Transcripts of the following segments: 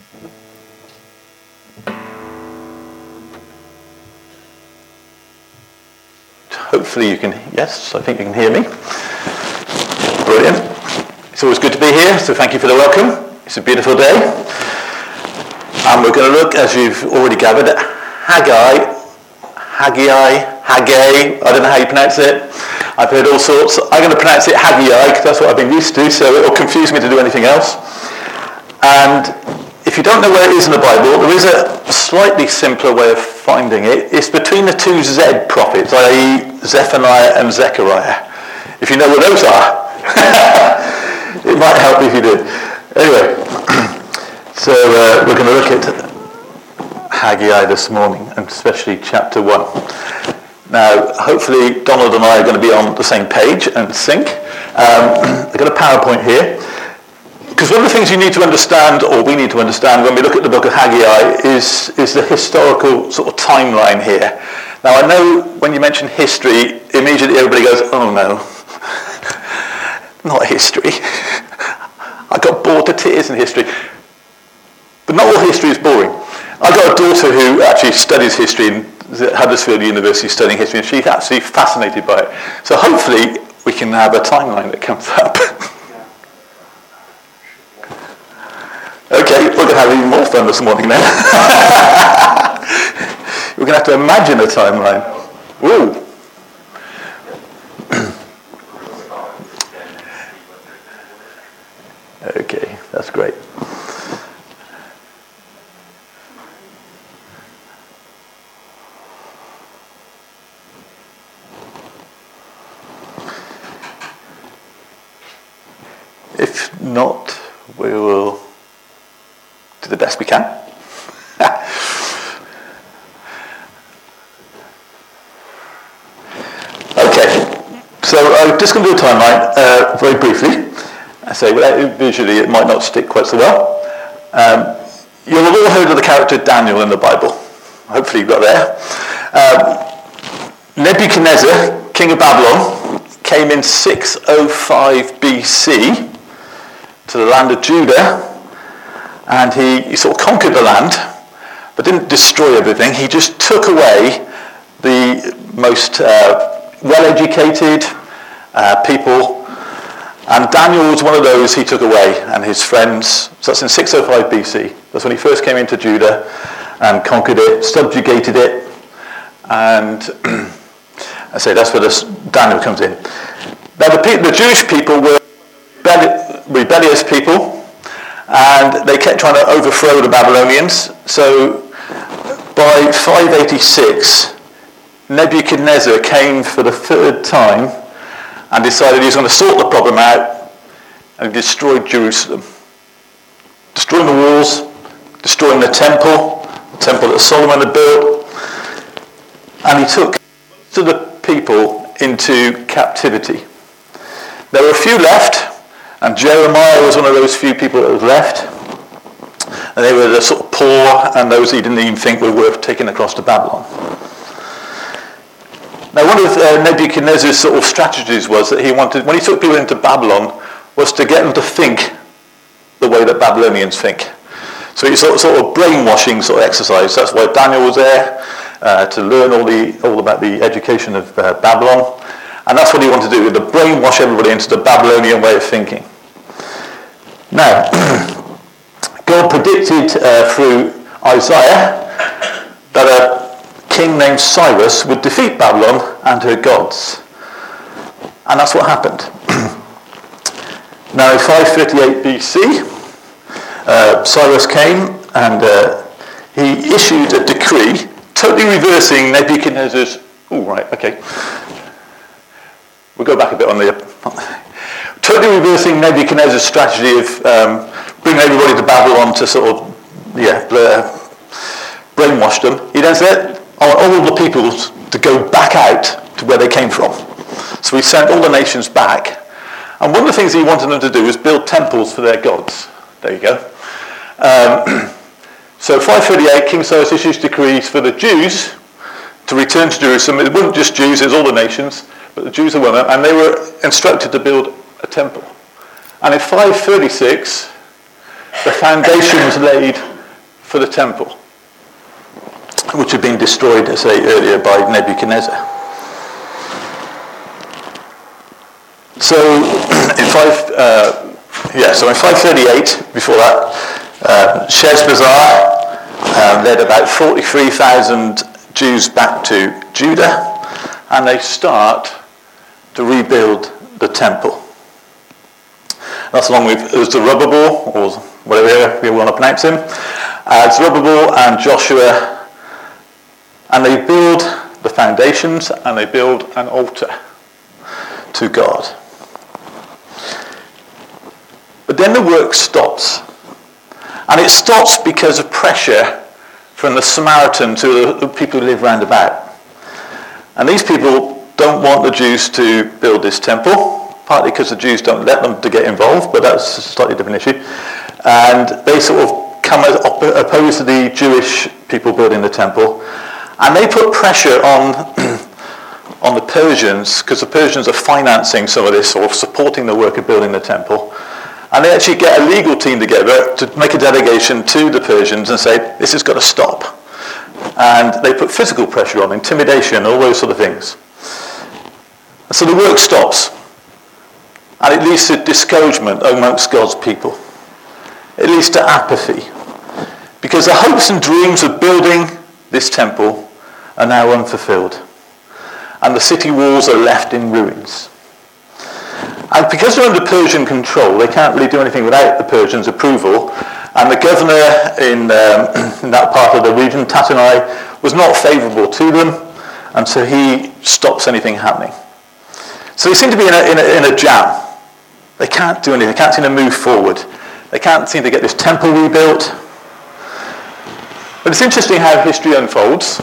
Hopefully you can, yes, I think you can hear me. Brilliant. It's always good to be here, so thank you for the welcome. It's a beautiful day. And we're going to look, as you've already gathered, at Haggai, I don't know how you pronounce it. I've heard all sorts. I'm going to pronounce it Haggai because that's what I've been used to, so it will confuse me to do anything else. And if you don't know where it is in the Bible, there is a slightly simpler way of finding it. It's between the two Z prophets, i.e. Zephaniah and Zechariah. If you know what those are, it might help if you did. Anyway, so we're going to look at Haggai this morning, and especially chapter 1. Now, hopefully Donald and I are going to be on the same page and sync. I've got a PowerPoint here. Because one of the things you need to understand, or we need to understand when we look at the book of Haggai, is the historical sort of timeline here. Now, I know when you mention history, immediately everybody goes, oh no, not history. I got bored to tears in history. But not all history is boring. I've got a daughter who actually studies history in Huddersfield University, studying history, and she's absolutely fascinated by it. So hopefully we can have a timeline that comes up. Okay, we're going to have even more fun this morning then. We're going to have to imagine a timeline. Woo! Okay, that's great. If not, we will do the best we can. Okay, so I'm just going to do a timeline very briefly. I say, visually it might not stick quite so well. You'll have all heard of the character Daniel in the Bible. Hopefully you got there. Nebuchadnezzar, king of Babylon, came in 605 BC to the land of Judah, and he sort of conquered the land, but didn't destroy everything. He just took away the most well-educated people, and Daniel was one of those he took away, and his friends. So that's in 605 BC. That's when he first came into Judah and conquered it, subjugated it, and I say that's where Daniel comes in. Now the Jewish people were rebellious people, and they kept trying to overthrow the Babylonians. So by 586, Nebuchadnezzar came for the third time and decided he was going to sort the problem out, and he destroyed Jerusalem. Destroying the walls, destroying the temple that Solomon had built, and he took most of the people into captivity. There were a few left, and Jeremiah was one of those few people that was left. And they were the sort of poor and those he didn't even think were worth taking across to Babylon. Now, one of Nebuchadnezzar's sort of strategies was that he wanted, when he took people into Babylon, was to get them to think the way that Babylonians think. So he sort of brainwashing sort of exercise. That's why Daniel was there, to learn all about the education of Babylon. And that's what he wanted to do, to brainwash everybody into the Babylonian way of thinking. Now, God predicted through Isaiah that a king named Cyrus would defeat Babylon and her gods. And that's what happened. Now, in 538 BC, Cyrus came and he issued a decree totally reversing Nebuchadnezzar's... Oh, right, okay. We'll go back a bit on the... Totally reversing Nebuchadnezzar's strategy of bringing everybody to Babylon to sort of, brainwash them. He then said, I want all the people to go back out to where they came from. So he sent all the nations back. And one of the things he wanted them to do was build temples for their gods. There you go. So 538, King Cyrus issues decrees for the Jews to return to Jerusalem. It wasn't just Jews, it was all the nations, but the Jews were one of them, and they were instructed to build temple. And in 536, the foundation was laid for the temple, which had been destroyed, as I say earlier, by Nebuchadnezzar. So in 538, before that, Sheshbazzar led about 43,000 Jews back to Judah, and they start to rebuild the temple. That's along with Zerubbabel, or whatever you want to pronounce him, Zerubbabel and Joshua, and they build the foundations and they build an altar to God. But then the work stops. And it stops because of pressure from the Samaritans, who are the people who live round about. And these people don't want the Jews to build this temple, partly because the Jews don't let them to get involved, but that's a slightly different issue. And they sort of come opposed to the Jewish people building the temple. And they put pressure on the Persians, because the Persians are financing some of this, or supporting the work of building the temple. And they actually get a legal team together to make a delegation to the Persians and say, this has got to stop. And they put physical pressure on, intimidation, all those sort of things. So the work stops. And it leads to discouragement amongst God's people. It leads to apathy. Because the hopes and dreams of building this temple are now unfulfilled. And the city walls are left in ruins. And because they're under Persian control, they can't really do anything without the Persians' approval. And the governor in that part of the region, Tattenai, was not favourable to them, and so he stops anything happening. So they seem to be in a jam. They can't do anything. They can't seem to move forward. They can't seem to get this temple rebuilt. But it's interesting how history unfolds.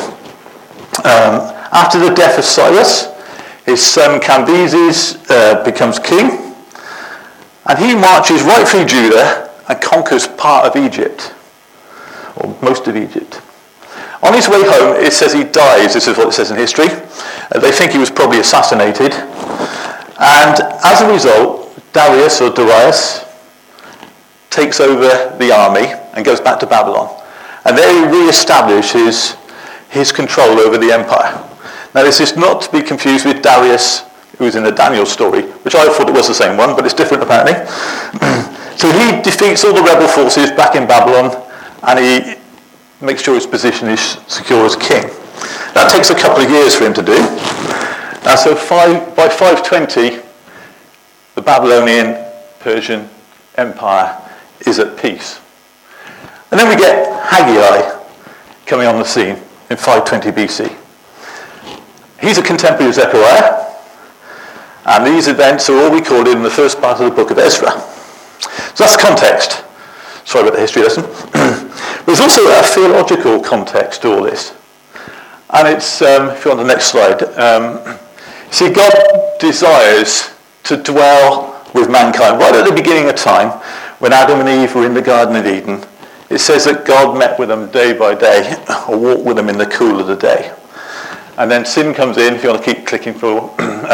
After the death of Cyrus, his son Cambyses becomes king, and he marches right through Judah and conquers part of Egypt, or most of Egypt. On his way home, it says he dies. This is what it says in history. They think he was probably assassinated. And as a result, Darius takes over the army and goes back to Babylon. And there he re-establishes his control over the empire. Now, this is not to be confused with Darius, who was in the Daniel story, which I thought it was the same one, but it's different apparently. So he defeats all the rebel forces back in Babylon, and he makes sure his position is secure as king. That takes a couple of years for him to do. And so by 520, the Babylonian Persian Empire is at peace. And then we get Haggai coming on the scene in 520 BC. He's a contemporary of Zechariah, and these events are all recorded in the first part of the book of Ezra. So that's the context. Sorry about the history lesson. There's also a theological context to all this. And it's, if you're on the next slide, see, God desires to dwell with mankind. Right at the beginning of time, when Adam and Eve were in the Garden of Eden, it says that God met with them day by day, or walked with them in the cool of the day. And then sin comes in, if you want to keep clicking through.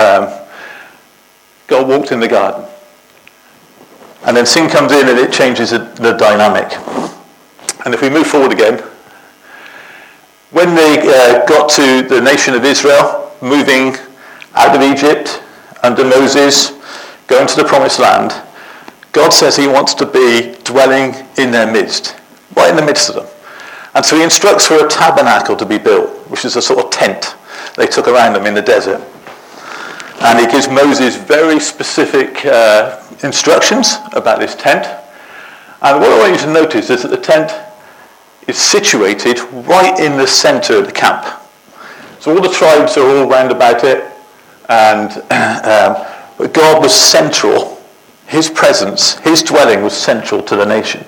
God walked in the garden. And then sin comes in and it changes the dynamic. And if we move forward again, when they got to the nation of Israel, moving out of Egypt under Moses, going to the promised land, God says he wants to be dwelling in their midst, right in the midst of them. And so he instructs for a tabernacle to be built, which is a sort of tent they took around them in the desert. And he gives Moses very specific instructions about this tent. And what I want you to notice is that the tent is situated right in the center of the camp. So all the tribes are all round about it, and but God was central. His presence, his dwelling was central to the nation.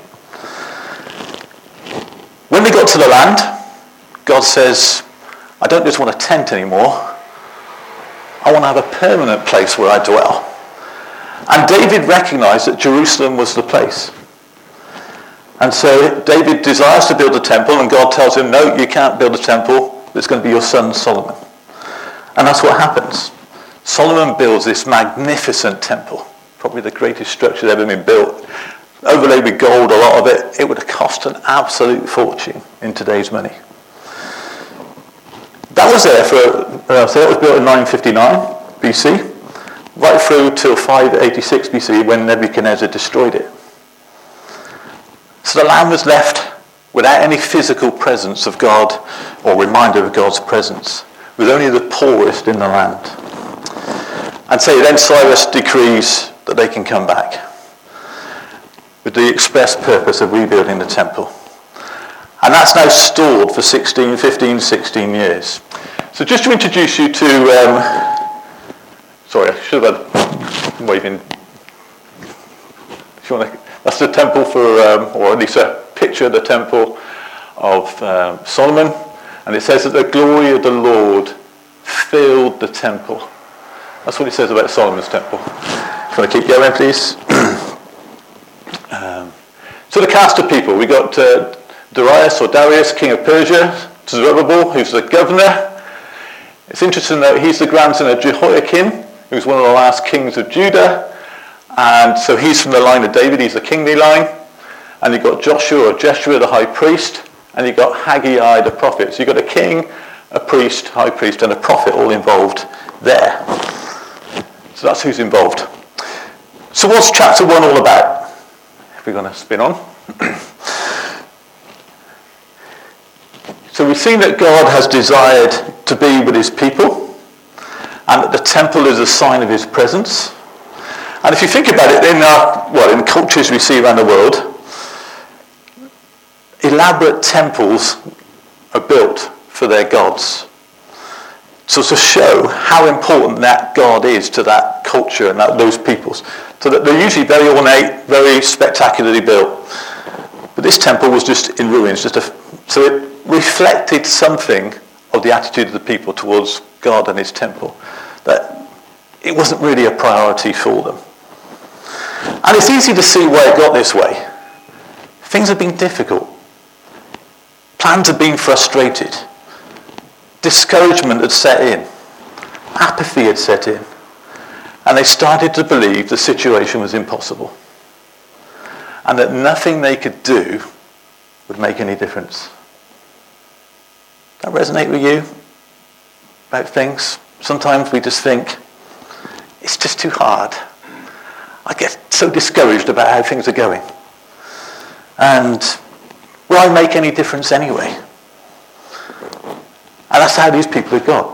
When they got to the land, God says, I don't just want a tent anymore. I want to have a permanent place where I dwell. And David recognized that Jerusalem was the place. And so David desires to build a temple, and God tells him, no, you can't build a temple. It's going to be your son Solomon. And that's what happens. Solomon builds this magnificent temple, probably the greatest structure ever been built, overlaid with gold, a lot of it. It would have cost an absolute fortune in today's money. That was there so that was built in 959 BC, right through till 586 BC when Nebuchadnezzar destroyed it. So the land was left without any physical presence of God or reminder of God's presence, with only the poorest in the land. And so then Cyrus decrees that they can come back with the express purpose of rebuilding the temple. And that's now stored for 15, 16 years. So just to introduce you to, sorry, I should have had waving. That's the temple for, or at least a picture of the temple of Solomon. And it says that the glory of the Lord filled the temple. That's what it says about Solomon's temple. Can I keep going, please? So the cast of people. We got Darius, king of Persia, Zerubbabel, who's the governor. It's interesting that he's the grandson of Jehoiakim, who's one of the last kings of Judah. And so he's from the line of David, he's the kingly line. And you've got Joshua or Jeshua, the high priest. And you've got Haggai, the prophet. So you've got a king, a priest, high priest, and a prophet all involved there. So that's who's involved. So what's chapter 1 all about? If we're going to spin on. So we've seen that God has desired to be with his people, and that the temple is a sign of his presence. And if you think about it, in cultures we see around the world, elaborate temples are built for their gods. So to show how important that God is to that culture and those peoples. So that they're usually very ornate, very spectacularly built. But this temple was just in ruins. So it reflected something of the attitude of the people towards God and his temple. That it wasn't really a priority for them. And it's easy to see why it got this way. Things have been difficult. Plans have been frustrated. Discouragement had set in. Apathy had set in. And they started to believe the situation was impossible. And that nothing they could do would make any difference. That resonate with you? About things? Sometimes we just think, it's just too hard. I get so discouraged about how things are going. And will I make any difference anyway? And that's how these people have got.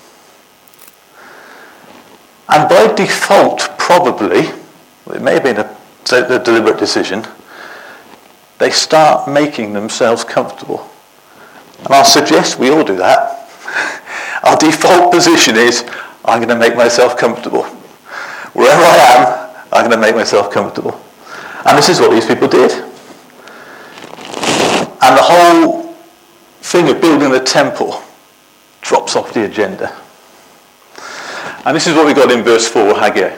And by default, probably, it may have been a deliberate decision, they start making themselves comfortable. And I'll suggest we all do that. Our default position is, I'm going to make myself comfortable. Wherever I am, I'm going to make myself comfortable. And this is what these people did. And the whole thing of building the temple drops off the agenda. And this is what we got in verse 4, Haggai.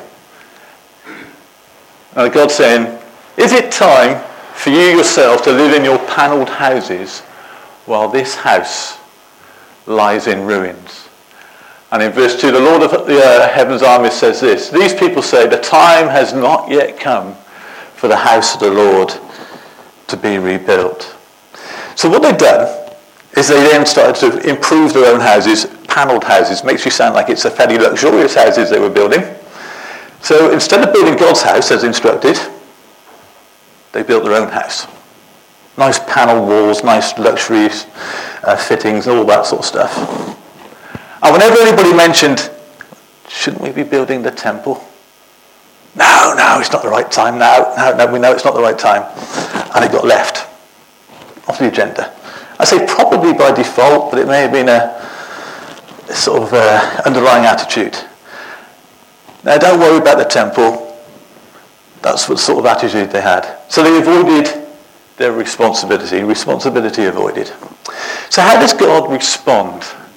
And God's saying, is it time for you yourself to live in your panelled houses while this house lies in ruins? And in verse 2, the Lord of the heaven's armies says this, these people say, the time has not yet come for the house of the Lord to be rebuilt. So what they've done is they then started to improve their own houses, panelled houses. Makes you sound like it's a fairly luxurious houses they were building. So instead of building God's house as instructed, they built their own house. Nice panelled walls, nice luxury fittings, all that sort of stuff. And whenever anybody mentioned, shouldn't we be building the temple? No, it's not the right time now. No, we know it's not the right time. And it got left off the agenda. I say probably by default, but it may have been a sort of underlying attitude. Now, don't worry about the temple. That's what sort of attitude they had. So they avoided their responsibility avoided. So how does God respond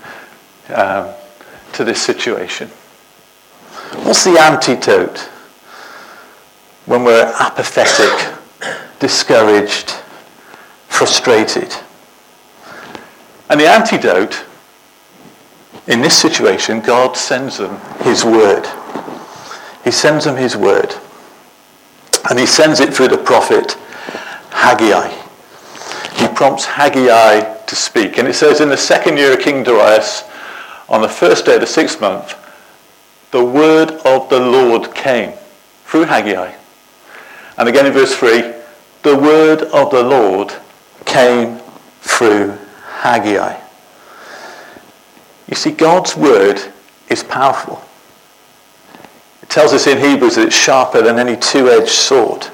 to this situation? What's the antidote when we're apathetic, discouraged, frustrated? And the antidote, in this situation, God sends them his word. He sends them his word. And he sends it through the prophet Haggai. He prompts Haggai to speak. And it says, in the second year of King Darius, on the first day of the 6th month, the word of the Lord came through Haggai. And again in verse 3, the word of the Lord came through Haggai. You see, God's word is powerful. It tells us in Hebrews that it's sharper than any two-edged sword.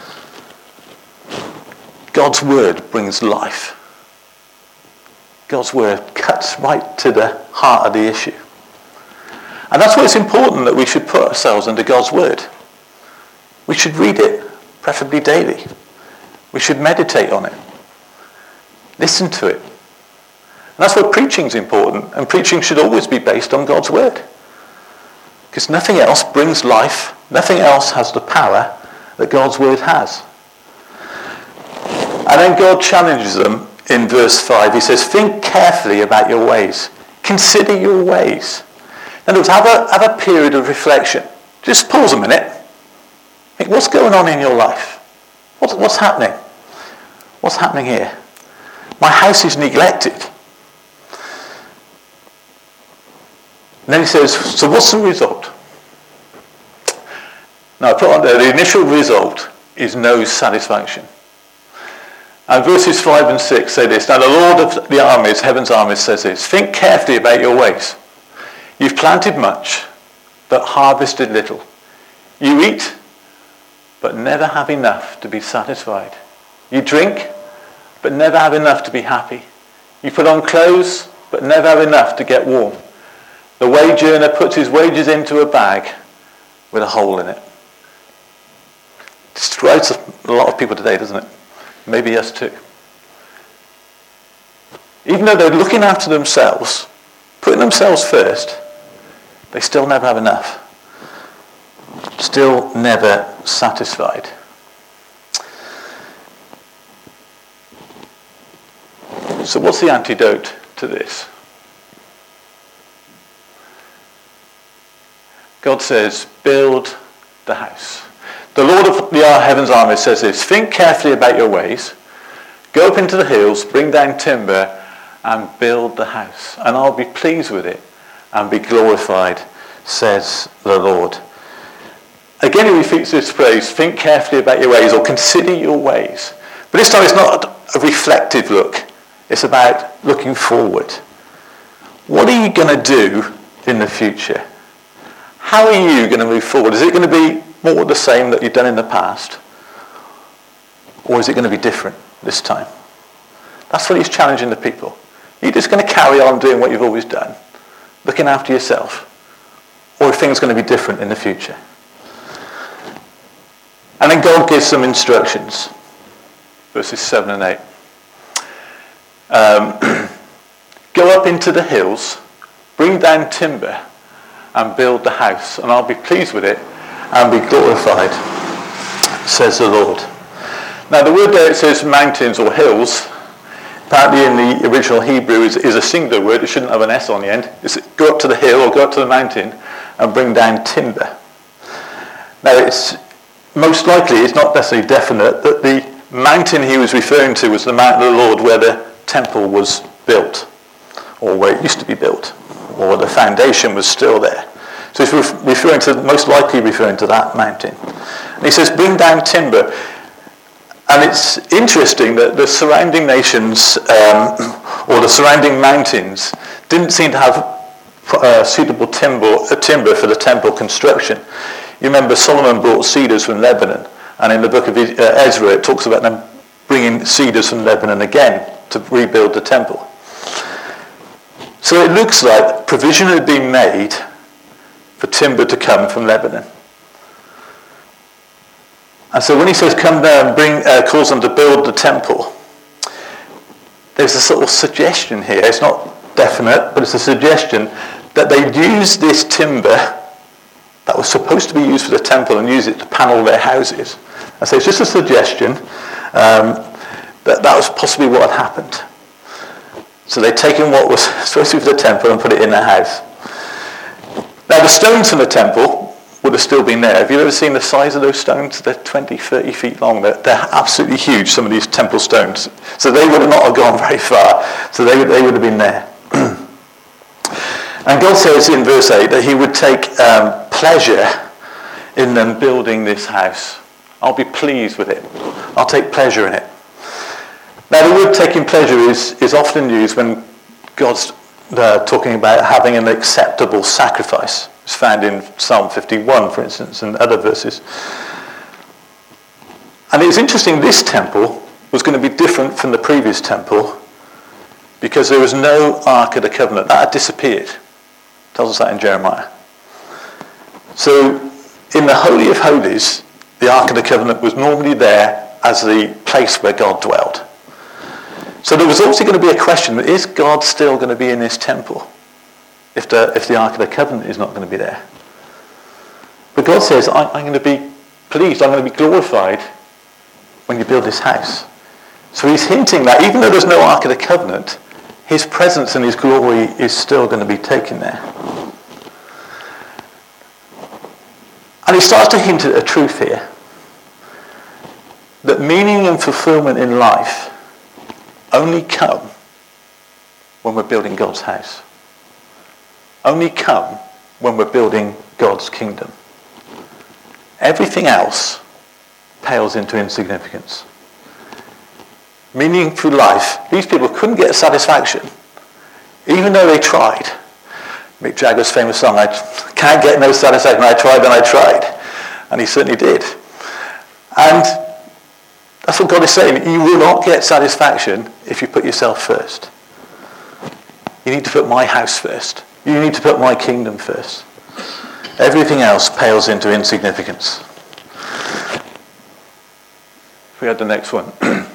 God's word brings life. God's word cuts right to the heart of the issue. And that's why it's important that we should put ourselves under God's word. We should read it, preferably daily. We should meditate on it. Listen to it. And that's why preaching is important. And preaching should always be based on God's word. Because nothing else brings life. Nothing else has the power that God's word has. And then God challenges them in verse 5. He says, think carefully about your ways. Consider your ways. In other words, have a period of reflection. Just pause a minute. Think, what's going on in your life? What's happening? What's happening here? My house is neglected. And then he says, so what's the result? Now I put on there, the initial result is no satisfaction. And verses 5 and 6 say this. Now the Lord of the armies, heaven's armies, says this. Think carefully about your ways. You've planted much, but harvested little. You eat, but never have enough to be satisfied. You drink, but never have enough to be happy. You put on clothes, but never have enough to get warm. The wage earner puts his wages into a bag with a hole in it. It describes a lot of people today, doesn't it? Maybe us too. Even though they're looking after themselves, putting themselves first, they still never have enough. Still never satisfied. So what's the antidote to this? God says, build the house. The Lord of the heaven's armies says this, think carefully about your ways, go up into the hills, bring down timber, and build the house. And I'll be pleased with it and be glorified, says the Lord. Again he repeats this phrase, think carefully about your ways, or consider your ways. But this time it's not a reflective look. It's about looking forward. What are you going to do in the future? How are you going to move forward? Is it going to be more the same that you've done in the past? Or is it going to be different this time? That's what he's challenging the people. You're just going to carry on doing what you've always done, looking after yourself? Or are things going to be different in the future? And then God gives some instructions. Verses 7 and 8. Go up into the hills, bring down timber, and build the house, and I'll be pleased with it and be glorified, says the Lord. Now the word there, it says mountains or hills. Apparently in the original Hebrew is a singular word. It shouldn't have an S on the end. It's go up to the hill or go up to the mountain and bring down timber. Now it's most likely, it's not necessarily definite, that the mountain he was referring to was the mountain of the Lord where the temple was built, or where it used to be built, or the foundation was still there. So he's most likely referring to that mountain. And he says, bring down timber. And it's interesting that the surrounding nations, or the surrounding mountains, didn't seem to have suitable timber for the temple construction. You remember Solomon brought cedars from Lebanon, and in the book of Ezra it talks about them bringing cedars from Lebanon again to rebuild the temple. So it looks like provision had been made for timber to come from Lebanon. And so when he says come down and calls them to build the temple, there's a sort of suggestion here. It's not definite, but it's a suggestion that they'd use this timber that was supposed to be used for the temple and use it to panel their houses. And so it's just a suggestion that was possibly what had happened. So they'd taken what was supposed to be for the temple and put it in their house. Now the stones from the temple would have still been there. Have you ever seen the size of those stones? They're 20, 30 feet long. They're absolutely huge, some of these temple stones. So they would not have gone very far. So they would have been there. And God says in verse 8 that he would take pleasure in them building this house. I'll be pleased with it. I'll take pleasure in it. Now the word taking pleasure is often used when God's talking about having an acceptable sacrifice. It's found in Psalm 51, for instance, and other verses. And it's interesting, this temple was going to be different from the previous temple because there was no Ark of the Covenant. That had disappeared. It tells us that in Jeremiah. So in the Holy of Holies, the Ark of the Covenant was normally there as the place where God dwelled. So there was obviously going to be a question, is God still going to be in this temple if the Ark of the Covenant is not going to be there? But God says, I'm going to be pleased, I'm going to be glorified when you build this house. So he's hinting that even though there's no Ark of the Covenant, his presence and his glory is still going to be taken there. And he starts to hint at a truth here, that meaning and fulfillment in life only come when we're building God's house. Only come when we're building God's kingdom. Everything else pales into insignificance. Meaningful life, these people couldn't get satisfaction, even though they tried. Mick Jagger's famous song, I can't get no satisfaction, I tried and I tried. And he certainly did. And that's what God is saying. You will not get satisfaction if you put yourself first. You need to put my house first. You need to put my kingdom first. Everything else pales into insignificance. If we had the next one.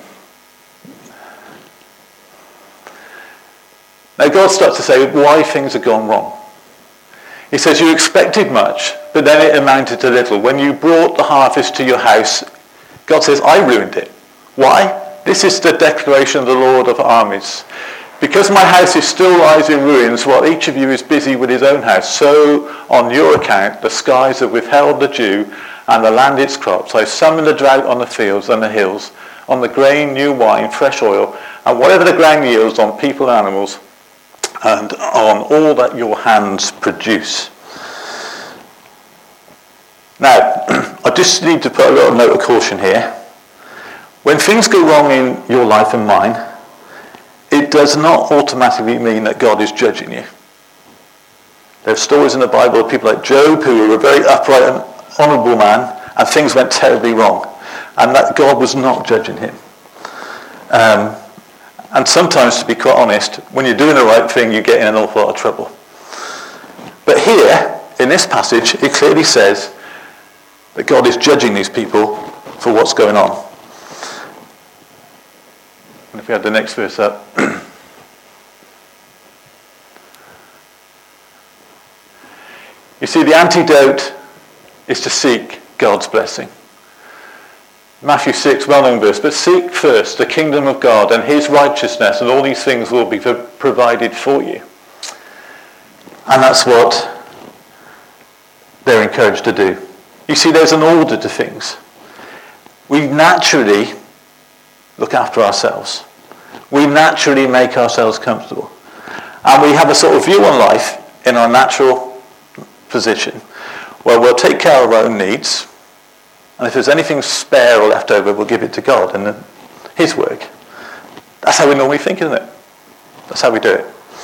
Now God starts to say why things have gone wrong. He says, you expected much, but then it amounted to little. When you brought the harvest to your house, God says, I ruined it. Why? This is the declaration of the Lord of armies. Because my house is still lies in ruins, while each of you is busy with his own house, so on your account the skies have withheld the dew, and the land its crops. I summoned the drought on the fields and the hills, on the grain, new wine, fresh oil, and whatever the ground yields on people and animals, and on all that your hands produce. Now, I just need to put a little note of caution here. When things go wrong in your life and mine, it does not automatically mean that God is judging you. There are stories in the Bible of people like Job, who were a very upright and honourable man, and things went terribly wrong, and that God was not judging him. And sometimes, to be quite honest, when you're doing the right thing, you get in an awful lot of trouble. But here, in this passage, it clearly says that God is judging these people for what's going on. And if we had the next verse up. You see, the antidote is to seek God's blessing. Matthew 6, well-known verse, but seek first the kingdom of God and his righteousness, and all these things will be provided for you. And that's what they're encouraged to do. You see, there's an order to things. We naturally look after ourselves. We naturally make ourselves comfortable. And we have a sort of view on life in our natural position where we'll take care of our own needs, and if there's anything spare or left over, we'll give it to God and his work. That's how we normally think, isn't it? That's how we do it.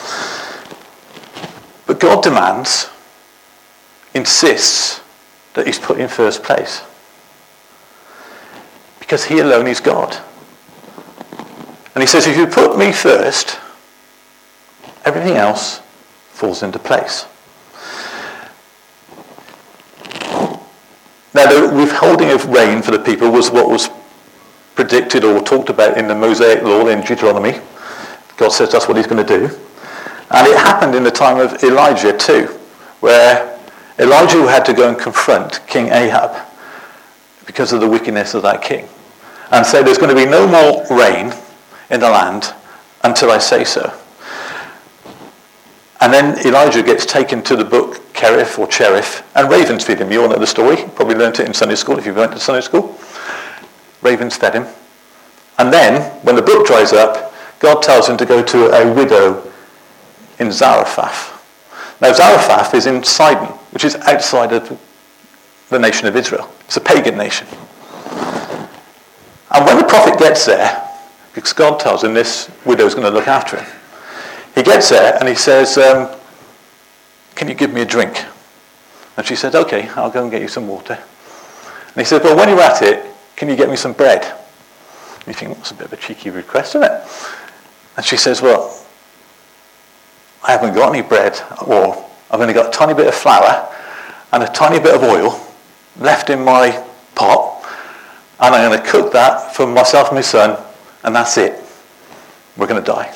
But God demands, insists, that he's put in first place. Because he alone is God. And he says, if you put me first, everything else falls into place. Now, the withholding of rain for the people was what was predicted or talked about in the Mosaic law in Deuteronomy. God says that's what he's going to do. And it happened in the time of Elijah too, where Elijah had to go and confront King Ahab because of the wickedness of that king. And say there's going to be no more rain in the land until I say so. And then Elijah gets taken to the brook Kerith or Cherith, and ravens feed him. You all know the story. Probably learnt it in Sunday school if you went to Sunday school. Ravens fed him. And then, when the brook dries up, God tells him to go to a widow in Zarephath. Now, Zarephath is in Sidon, which is outside of the nation of Israel. It's a pagan nation. And when the prophet gets there, because God tells him this widow is going to look after him, he gets there and he says, can you give me a drink? And she said, okay, I'll go and get you some water. And he said, well, when you're at it, can you get me some bread? And you think, that's a bit of a cheeky request, isn't it? And she says, well, I haven't got any bread, or I've only got a tiny bit of flour and a tiny bit of oil left in my pot, and I'm going to cook that for myself and my son, and that's it. We're going to die.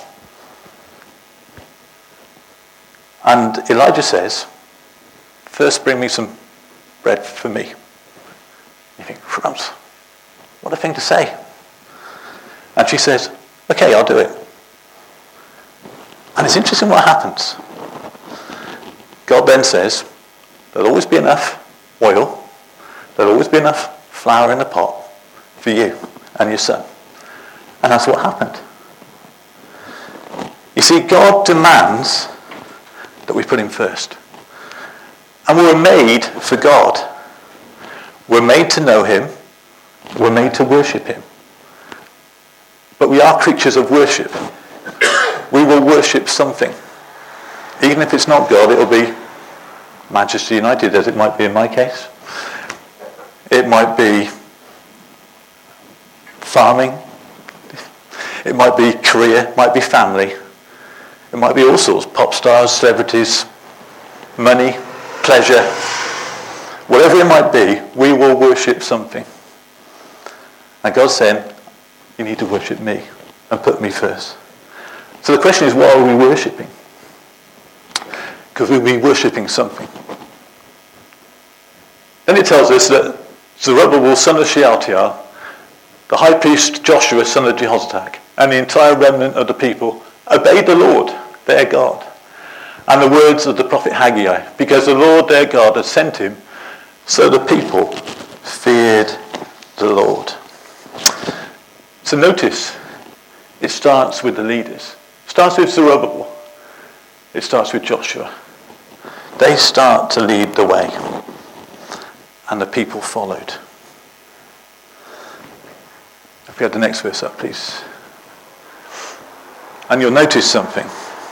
And Elijah says, first bring me some bread for me. You think, crumbs, what a thing to say. And she says, okay, I'll do it. And it's interesting what happens. God then says, there'll always be enough oil, there'll always be enough flour in the pot for you and your son. And that's what happened. You see, God demands that we put him first. And we were made for God. We're made to know him. We're made to worship him. But we are creatures of worship. We will worship something. Even if it's not God, it'll be Manchester United, as it might be in my case. It might be farming. It might be career. It might be family. It might be all sorts. Pop stars, celebrities, money, pleasure. Whatever it might be, we will worship something. And God's saying, you need to worship me and put me first. So the question is, what are we worshipping? Because we'll be worshipping something. Then it tells us that Zerubbabel, son of Shealtiel, the high priest Joshua, son of Jehozadak, and the entire remnant of the people obeyed the Lord, their God, and the words of the prophet Haggai, because the Lord, their God, had sent him, so the people feared the Lord. So notice, it starts with the leaders. It starts with Zerubbabel. It starts with Joshua. They start to lead the way, and the people followed. If we had the next verse up, please. And you'll notice something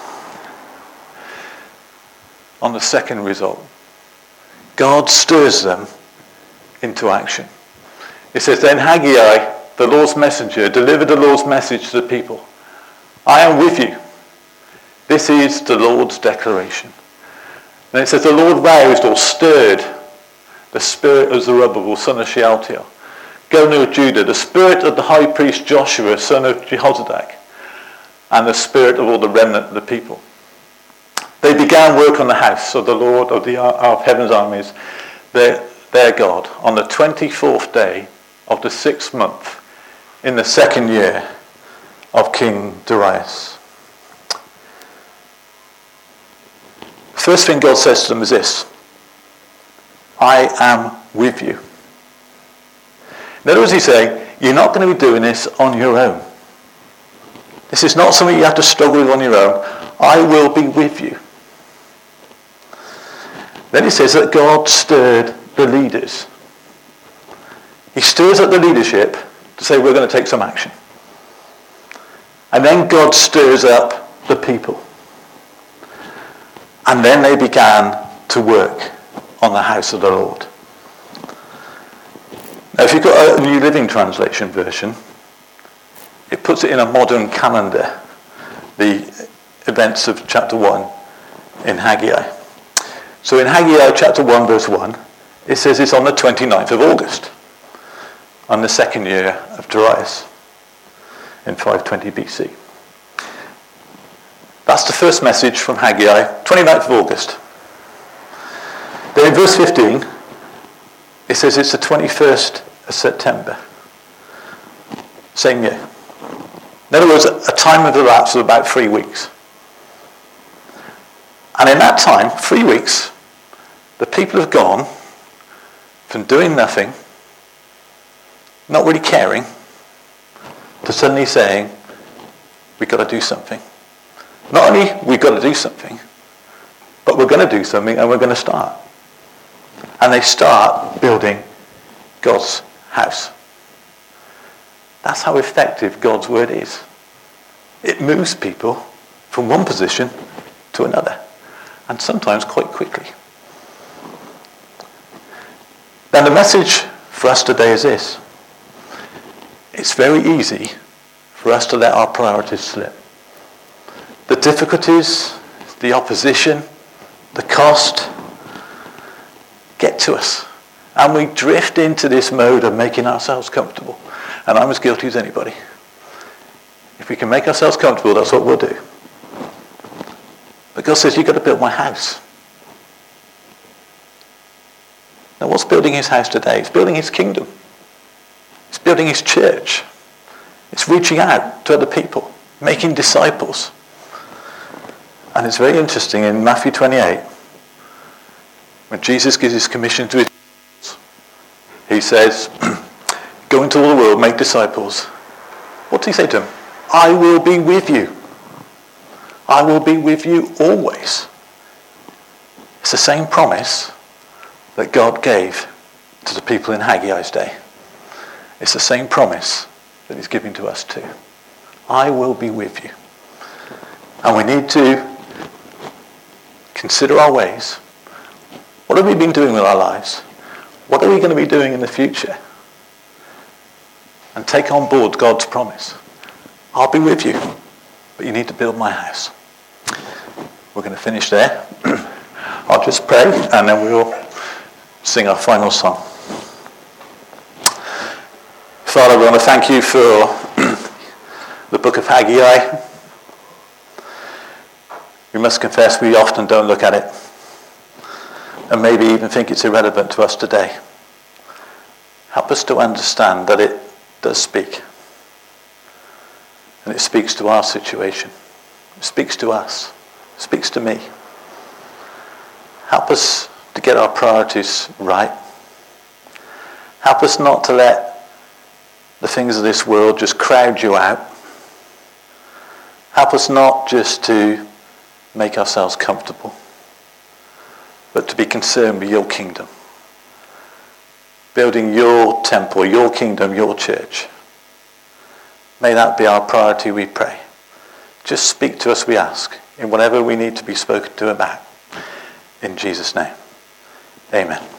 on the second result. God stirs them into action. It says, then Haggai, the Lord's messenger, delivered the Lord's message to the people. I am with you. This is the Lord's declaration. And it says, the Lord roused or stirred the spirit of Zerubbabel, son of Shealtiel, governor of Judah, the spirit of the high priest Joshua, son of Jehozadak, and the spirit of all the remnant of the people. They began work on the house of the Lord of heaven's armies, their God, on the 24th day of the 6th month, in the 2nd year of King Darius. The first thing God says to them is this: I am with you. In other words, he's saying, you're not going to be doing this on your own. This is not something you have to struggle with on your own. I will be with you. Then he says that God stirred the leaders. He stirs up the leadership to say, we're going to take some action. And then God stirs up the people. And then they began to work on the house of the Lord. Now, if you've got a New Living Translation version, it puts it in a modern calendar, the events of chapter 1 in Haggai. So in Haggai chapter 1 verse 1, it says it's on the 29th of August, on the 2nd year of Darius, in 520 BC. That's the first message from Haggai, 29th of August. Then in verse 15, it says it's the 21st of September, same year. In other words, a time of elapse of about 3 weeks. And in that time, 3 weeks, the people have gone from doing nothing, not really caring, to suddenly saying, we've got to do something. Not only we've got to do something, but we're going to do something and we're going to start. And they start building God's house. That's how effective God's word is. It moves people from one position to another, and sometimes quite quickly. Then the message for us today is this. It's very easy for us to let our priorities slip. The difficulties, the opposition, the cost get to us. And we drift into this mode of making ourselves comfortable. And I'm as guilty as anybody. If we can make ourselves comfortable, that's what we'll do. But God says, you've got to build my house. Now, what's building his house today? It's building his kingdom. It's building his church. It's reaching out to other people, making disciples. And it's very interesting in Matthew 28, when Jesus gives his commission to his disciples, he says, go into all the world, make disciples. What does he say to them? I will be with you. I will be with you always. It's the same promise that God gave to the people in Haggai's day. It's the same promise that he's giving to us too. I will be with you. And we need to consider our ways. What have we been doing with our lives? What are we going to be doing in the future? And take on board God's promise. I'll be with you, but you need to build my house. We're going to finish there. I'll just pray and then we'll sing our final song. Father, we want to thank you for the book of Haggai. We must confess we often don't look at it and maybe even think it's irrelevant to us today. Help us to understand that it does speak. And it speaks to our situation. It speaks to us. It speaks to me. Help us to get our priorities right. Help us not to let the things of this world just crowd you out. Help us not just to make ourselves comfortable, but to be concerned with your kingdom. Building your temple, your kingdom, your church. May that be our priority, we pray. Just speak to us, we ask, in whatever we need to be spoken to about. In Jesus' name, amen.